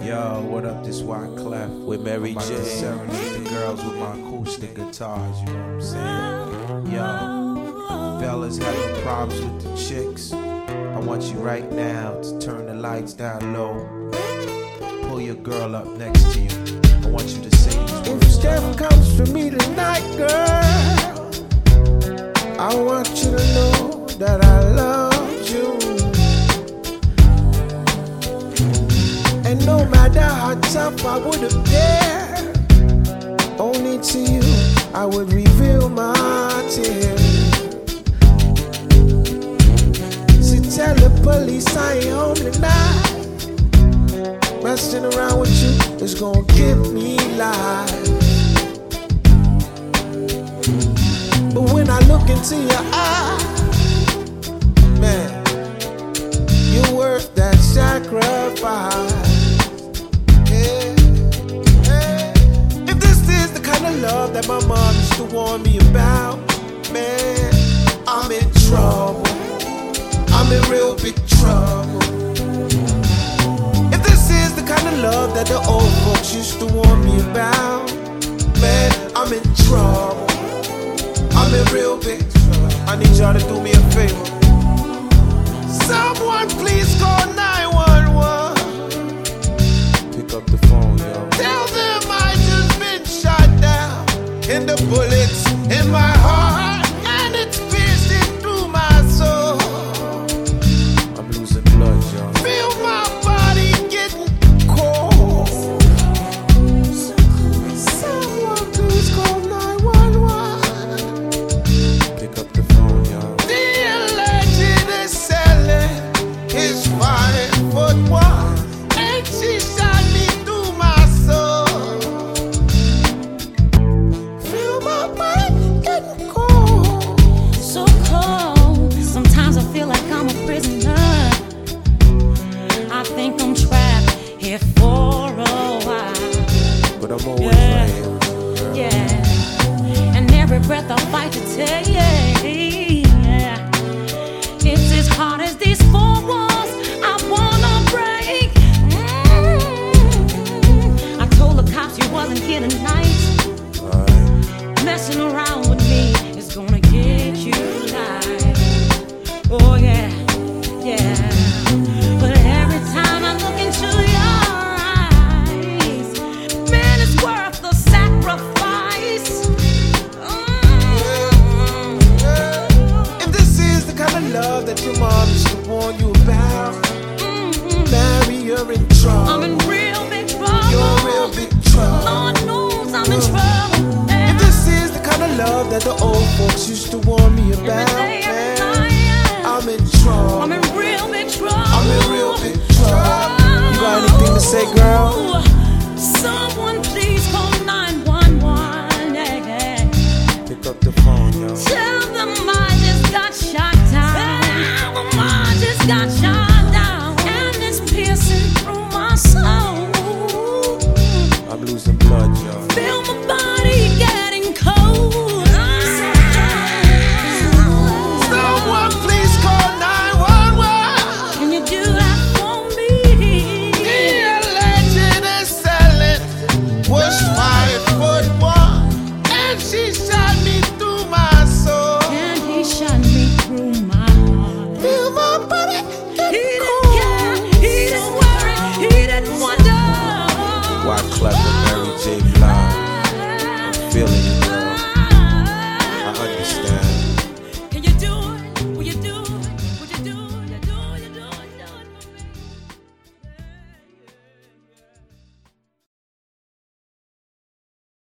Yo, what up, this Wyclef with Mary J. Serenade the girls with my acoustic guitars, you know what I'm saying? Yo, fellas having problems with the chicks. I want you right now to turn the lights down low. Pull your girl up next to you. I want you to say these words. If Steph comes for me tonight, girl, I want you to know that I love you. And no matter how tough I would appear, only to you I would reveal my tears. So tell the police I ain't home tonight. Messing around with you is gonna give me life. But when I look into your eyes, man, you're worth that sacrifice. If this is the kind of love that my mom used to warn me about, man, I'm in trouble. I'm in real big trouble. If this is the kind of love that the old folks used to warn me about, man, I'm in trouble. I'm in real big trouble. I need y'all to do me a favor. Someone please call 911. Pick up the phone, yo. Tell them I just been shot down, and the bullets in my heart, and it's piercing through my soul. I'm losing blood, yo. Feel my body getting cold. Someone please call 911. Pick up the phone, yo. The alleged assailant is 5'1", and she shot me through my soul. Feel my body getting cold. So cold. Sometimes I feel like I'm a prisoner. I think I'm trapped here for a while. But I'm always right here with you, girl. Yeah. And every breath I fight to take. Yeah. It's as hard as these four walls I wanna break. I told the cops you wasn't here tonight. Alright. Messing around with me is gonna get you live. Oh yeah, yeah. But every time I look into your eyes, man, it's worth the sacrifice. If this is the kind of love that your mom used to warn you about, Mary, you're in trouble. I'm in real big trouble. You're in real big trouble. Lord knows I'm in trouble. If this is the kind of love that the old folks used to warn me about, man, I'm in trouble. I'm in real big trouble. I'm in real big trouble. You got anything to say, girl? Someone please call 911. Yeah. Pick up the phone, yo. Tell them I just got shot down. Tell them I just got shot down. And it's piercing through my soul. I'm losing blood, yo. Feel my body getting cold. Someone please call 911. Can you do that for me? The alleged assailant was 5'1", and she shot me through my soul. And he shot me through my heart. Feel my body He getting didn't cold. care, he didn't worry, he didn't wonder. Wyclef with Mary J. Blige. I'm feeling you, girl.